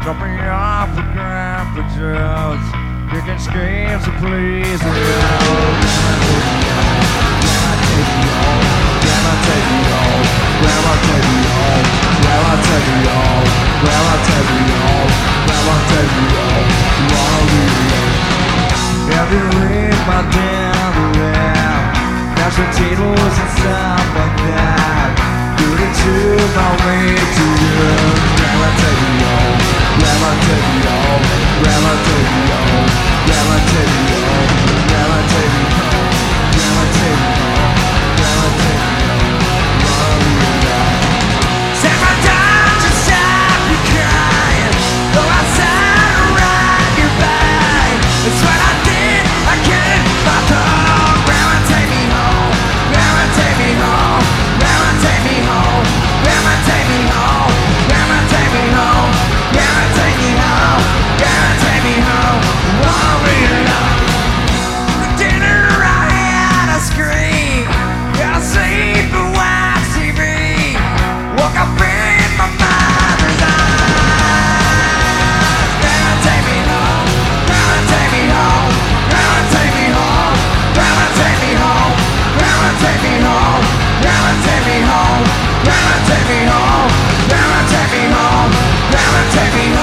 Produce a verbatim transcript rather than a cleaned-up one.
Drop me off the ground for drugs, kicking screams to please the crowd. Grandma take me home, Grandma take me home, Grandma take me home, Grandma take me home, Grandma take me home, Grandma take me home, wanna leave me home. Have you read my damn rap? Dash the tables and stuff like that. Do it to my way to you. Grandma take me home, Grandma take me home, Grandma take me home, Grandma take me home, Grandma take me home, Grandma take me home, Grandma take me home, wanna leave me home. Take my time to stop you crying, go outside and ride your bike. It's what I did, I can't my dog. Grandma take me home, Grandma take me home, Grandma take me home, Grandma take me home, Grandma take me home, Grandma take me home, Grandma take me home, wanna leave me home. For dinner I had a scream, got to sleep and watch T V. Woke up in my mother's eyes. Grandma take me home, Grandma take me home, Grandma take me home, Grandma take me home, Grandma take me home, Grandma take me home, Grandma take me home, Grandma take me home, Grandma take me home.